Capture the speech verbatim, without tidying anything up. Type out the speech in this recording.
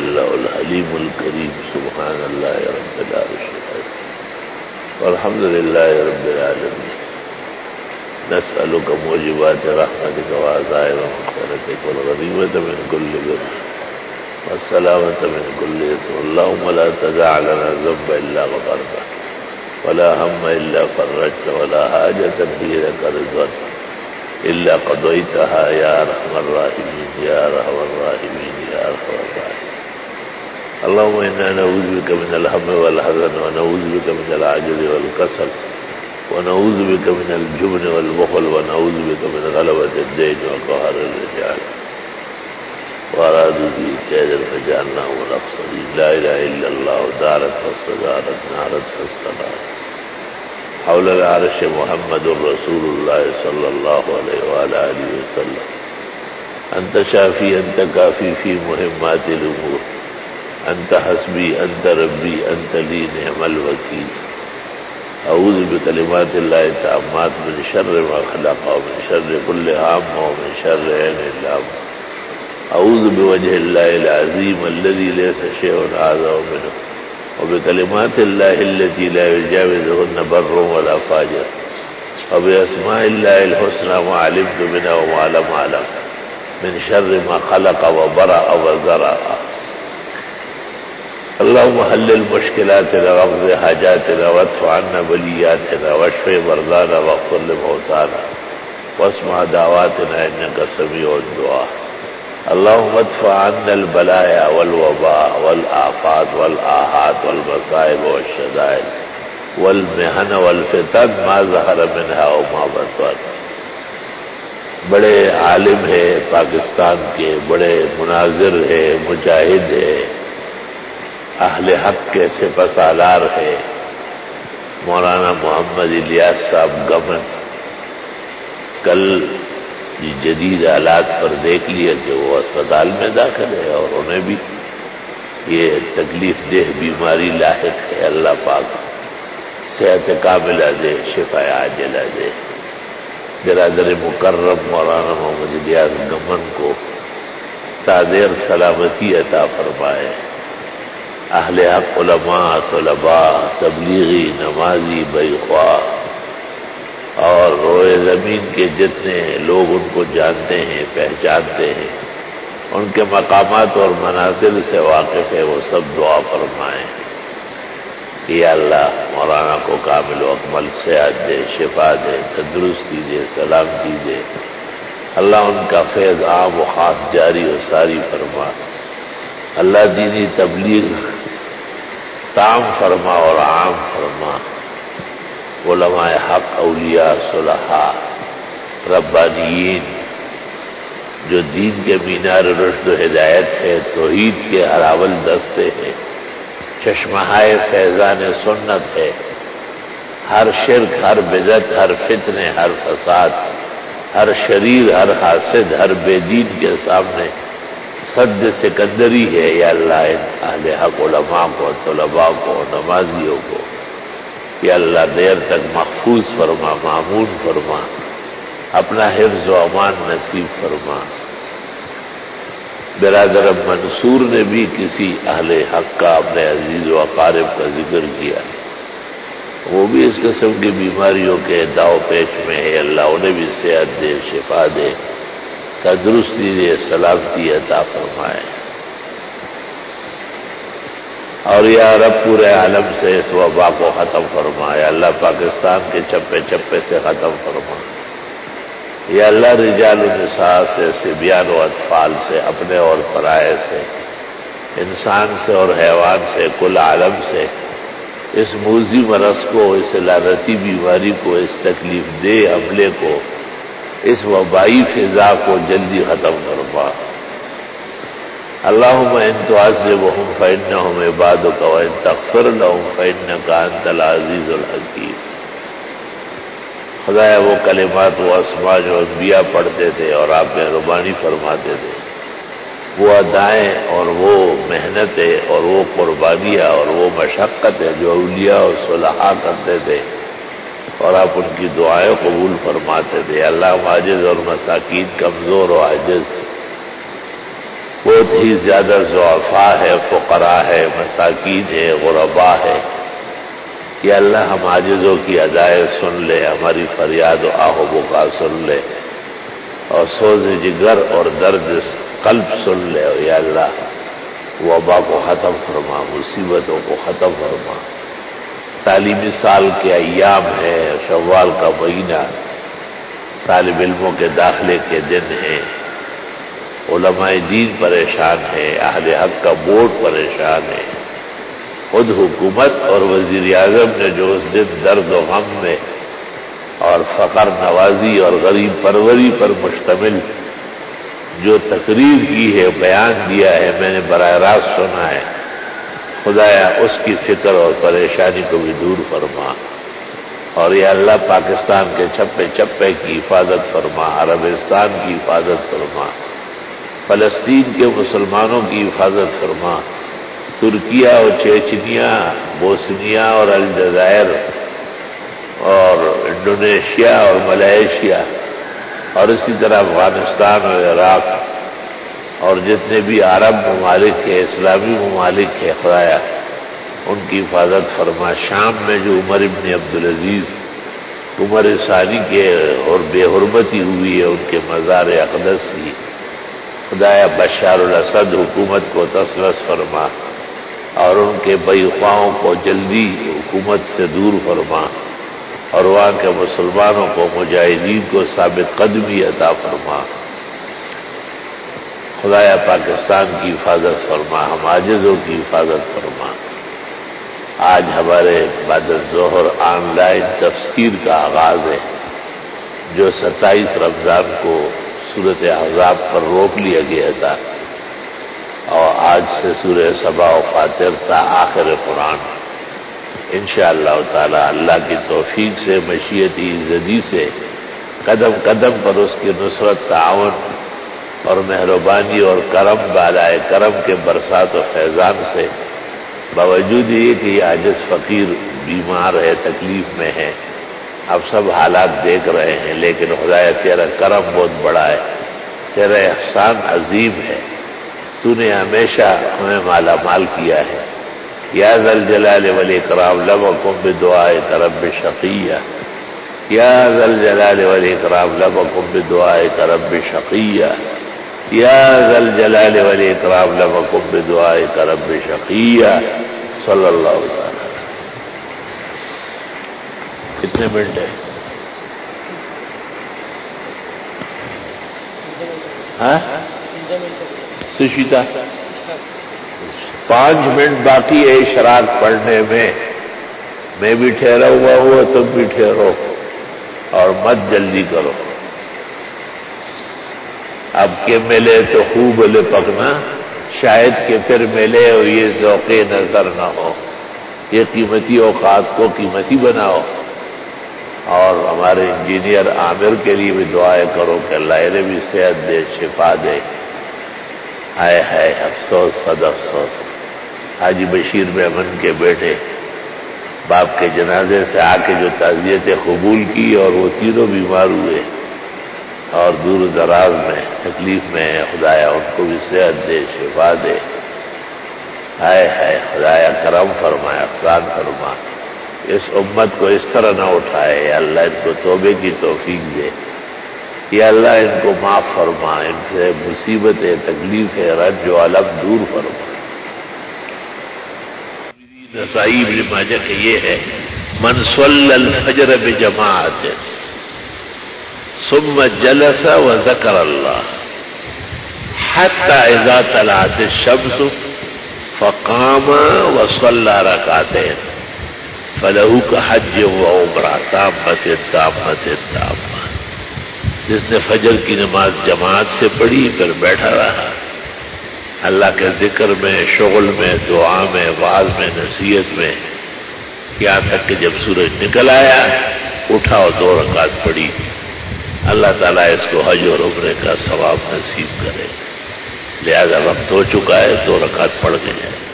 اللہ الحلیم الکریم سبحان اللہ رب العالمین والحمد للہ رب العالمین نسألک موجبات رحمتک وعزائم مغفرتک والغنیمۃ من کل بر والسلامة من كل إثم اللهم لا تدع لنا ذنبا إلا غفرته ولا هم إلا فرجته ولا حاجة هي لك رضا إلا قضيتها يا أرحم الراحمين يا أرحم الراحمين يا أرحم الراحمين اللهم إنا نعوذ بك من الهم والحزن ونعوذ بك من العجز والكسل ونعوذ بك من الجبن والبخل ونعوذ بك من غلبة الدين وقهر الرجال وأرادوا به كيدا فجعلناهم الأخسرين لا إله إلا الله دارت فاستدارت نارت فاستدارت حول العرش محمد رسول الله صلى الله عليه وعلى آله وسلم أنت شافي أنت كافي في مهمات الأمور أنت حسبي أنت ربي أنت لي نعم الوكيل أعوذ بكلمات الله التامات من شر ما خلق ومن شر كل هام ومن شر عين لامة أعوذ بوجه الله العظيم الذي ليس شيء أعظم منه وبكلمات الله التي لا يجاوزهن بر ولا فاجر وبأسماء الله الحسنى ما علمت منها وما لم أعلم من شر ما خلق وبرأ وزرع اللهم حل مشكلاتنا واقض حاجاتنا وادفع عنا بلياتنا واشف مرضانا واغفر لموتانا واسمع دعواتنا إنك سميع الدعاء اللهم ادفع عنا البلايا والوباء والآفات والآحات والمصائب والشدائد والمحن والفتن ما ظهر منها وما بطن بڑے عالم ہیں پاکستان کے، بڑے مناظر ہیں، مجاہد ہیں، اہل حق کے سپہ سالار ہیں، مولانا محمد الیاس صاحب گمن کل جدید حالات پر دیکھ لیا کہ وہ اسپتال میں داخل ہے اور انہیں بھی یہ تکلیف دہ بیماری لاحق ہے۔ اللہ پاک صحت کاملہ دے، شفا عاجلہ دے۔ برادر مکرم مولانا محمد الیاس گمن کو سادر سلامتی عطا فرمائے۔ اہل حق علماء، طلباء، تبلیغی، نمازی، بیخواہ اور روئے زمین کے جتنے لوگ ان کو جانتے ہیں، پہچانتے ہیں، ان کے مقامات اور منازل سے واقف ہے، وہ سب دعا فرمائیں۔ یا اللہ مولانا کو کامل و اکمل صحت دے، شفا دے، تندرستی دے، سلامتی دے۔ اللہ ان کا فیض عام و خاص جاری و ساری فرما۔ اللہ دینی تبلیغ تام فرما اور عام فرما۔ علماء حق، اولیاء، صلحاء، ربانیین جو دین کے مینار رشد و ہدایت ہے، توحید کے اراول دستے ہیں، چشمہائے فیضان سنت ہے، ہر شرک، ہر بدعت، ہر فتنے، ہر فساد، ہر شریر، ہر حاسد، ہر بے دین کے سامنے سد سکندری ہے۔ یا اللہ ان اہل حق علماء کو، طلباء کو، نمازیوں کو یا اللہ دیر تک محفوظ فرما، معمون فرما، اپنا حفظ و امان نصیب فرما۔ برادر منصور نے بھی کسی اہل حق کا، اپنے عزیز و اقارب کا ذکر کیا، وہ بھی اس قسم کی بیماریوں کے داؤ پیچ میں ہے۔ اللہ انہیں بھی صحت دے، شفا دے، تندرستی دے، سلامتی عطا فرمائے۔ اور یا رب پورے عالم سے اس وبا کو ختم فرمائے۔ اللہ پاکستان کے چپے چپے سے ختم فرما۔ یا اللہ رجال و نساء سے، صبیان و اطفال سے، اپنے اور پرائے سے، انسان سے اور حیوان سے، کل عالم سے اس موذی مرض کو، اس لعنتی بیماری کو، اس تکلیف دہ حملے کو، اس وبائی فضا کو جلدی ختم فرما۔ اللہم ان تعذبہم فإنہم عبادک وان تغفر لہم فإنک انت العزیز الحکیم۔ خدایا وہ کلمات، وہ اسماء جو انبیاء پڑھتے تھے اور آپ مہربانی فرماتے تھے، وہ ادائیں اور وہ محنتیں اور وہ قربانیاں اور وہ مشقتیں جو اولیاء اور صلحاء کرتے تھے اور آپ ان کی دعائیں قبول فرماتے تھے۔ اللہ عاجز اور مساکین، کمزور و عاجز بہت ہی زیادہ ضعفاء ہے، فقراء ہے، مساکین ہے، غرباء ہے. یا اللہ ہم عاجزوں کی ادائیں سن لے، ہماری فریاد و آہ و بکا سن لے، اور سوز جگر اور درد قلب سن لے. یا اللہ وبا کو ختم فرما، مصیبتوں کو ختم فرما. تعلیمی سال کے ایام ہے، شوال کا مہینہ، طالب علموں کے داخلے کے دن ہیں، علماء دین پریشان ہے، اہل حق کا بورڈ پریشان ہے. خود حکومت اور وزیر اعظم نے جو اس دن درد و غم میں اور فقر نوازی اور غریب پروری پر مشتمل جو تقریر کی ہے، بیان دیا ہے، میں نے براہ راست سنا ہے. خدایا اس کی فکر اور پریشانی کو بھی دور فرما، اور یا اللہ پاکستان کے چپے چپے کی حفاظت فرما، عربستان کی حفاظت فرما، فلسطین کے مسلمانوں کی حفاظت فرما، ترکیہ اور چیچنیا، بوسنیا اور الجزائر اور انڈونیشیا اور ملائیشیا اور اسی طرح افغانستان اور عراق اور جتنے بھی عرب ممالک کے اسلامی ممالک کے خدایا ان کی حفاظت فرما. شام میں جو عمر ابن عبدالعزیز عمر ثانی کے اور بے حرمتی ہوئی ہے ان کے مزار اقدس کی، خدایا بشار الاسد حکومت کو تسلس فرما اور ان کے بیخواؤں کو جلدی حکومت سے دور فرما، اور وہاں کے مسلمانوں کو مجاہدین کو ثابت قدمی عطا فرما. خدایا پاکستان کی حفاظت فرما، ہم عاجزوں کی حفاظت فرما. آج ہمارے بعد الظہر آن لائن تفسیر کا آغاز ہے، جو ستائیس رمضان کو سورۃ احزاب پر روک لیا گیا تھا، اور آج سے سورہ سبا و فاطر تا آخر قرآن انشاءاللہ تعالی اللہ کی توفیق سے، مشیتی عزتی سے، قدم قدم پر اس کی نصرت، تعاون اور مہربانی اور کرم بالائے کرم کے برسات و فیضان سے، باوجود یہ کہ یہ عاجز فقیر بیمار ہے، تکلیف میں ہے، اب سب حالات دیکھ رہے ہیں، لیکن خدایا تیرا کرم بہت بڑا ہے، تیرا احسان عظیم ہے. تو نے ہمیشہ ہمیں مالا مال کیا ہے. یا ذا الجلال والاکرام لم اکن بدعائک رب شقیہ، یا ذا الجلال والاکرام لم اکن بدعائک رب شقیہ، یا ذا الجلال والاکرام لم اکن بدعائک رب شقیہ. صلی اللہ تعالی. کتنے منٹ ہے؟ ہاں سشیتا پانچ منٹ باقی ہے اشراق پڑھنے میں. میں بھی ٹھہرا ہوا ہوا، تم بھی ٹھہرو اور مت جلدی کرو. اب کے ملے تو خوب لپکنا، شاید کہ پھر ملے اور یہ ذوق نظر نہ ہو. یہ قیمتی اوقات کو قیمتی بناؤ، اور ہمارے انجینئر عامر کے لیے بھی دعائیں کرو کہ اللہ انہیں بھی صحت دے، شفا دے. ہائے ہائے افسوس، صد افسوس. حاجی بشیر میمن کے بیٹے باپ کے جنازے سے آ کے جو تعزیتیں قبول کی، اور وہ تینوں بیمار ہوئے اور دور دراز میں تکلیف میں ہے. خدایا ان کو بھی صحت دے، شفا دے. ہائے ہائے خدایا کرم فرما، احسان فرما. اس امت کو اس طرح نہ اٹھائے. یا اللہ ان کو توبے کی توفیق دے. یا اللہ ان کو معاف فرما، ان سے مصیبتیں، تکلیفیں، رنج و الم دور فرما. نسائی ابن ماجہ کہ یہ ہے من صلی الفجر بجماعت ثم جلس وذکر اللہ حتی اذا طلعت الشمس فقام وصلی رکعتین فلہ کحج وعمرہ تامۃ تامۃ تامۃ. جس نے فجر کی نماز جماعت سے پڑھی، پھر بیٹھا رہا اللہ کے ذکر میں، شغل میں، دعا میں، وعظ میں، نصیحت میں، یہاں تک کہ جب سورج نکل آیا اٹھا اور دو رکعت پڑھی. اللہ تعالیٰ اس کو حج اور عمرے کا ثواب نصیب کرے. لہذا وقت ہو چکا ہے، دو رکعت پڑھ کے جائے.